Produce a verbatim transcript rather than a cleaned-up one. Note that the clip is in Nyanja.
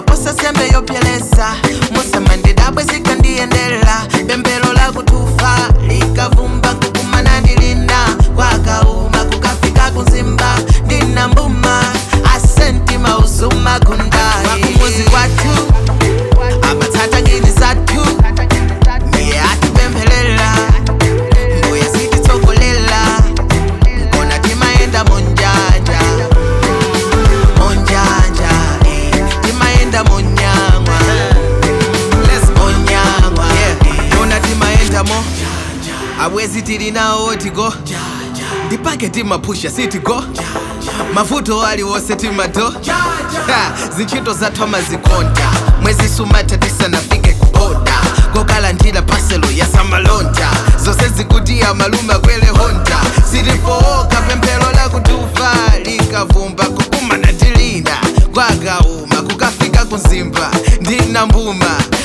osasembe yopyeleza musamandidabwe zikandiendela bembelo la kutufa likavumba kukumana ndilina kwakauma kukafika kunzimba ndina mbuma asenti mauzuma kundai wakumuzi kwatu amatata ngini zatu ndiye atibembelela mbuya sititsogolela mbona timaenda monjanja monjanja eh. timaenda monyangwa monyangwa mbona timaenda mo awezi tilinawo tigo ndipake timapusha sitigo mavuto aliwose timato zinchito zathu amazikonda mwezi sumata tisanafike kuboda kokalandira paselo yasamalonda zose zikuti amalume akwele honda sitifooka pemphelo la kutufa likavumba kukumana tilina kwakauma kukafika kunzimba ndina mbuma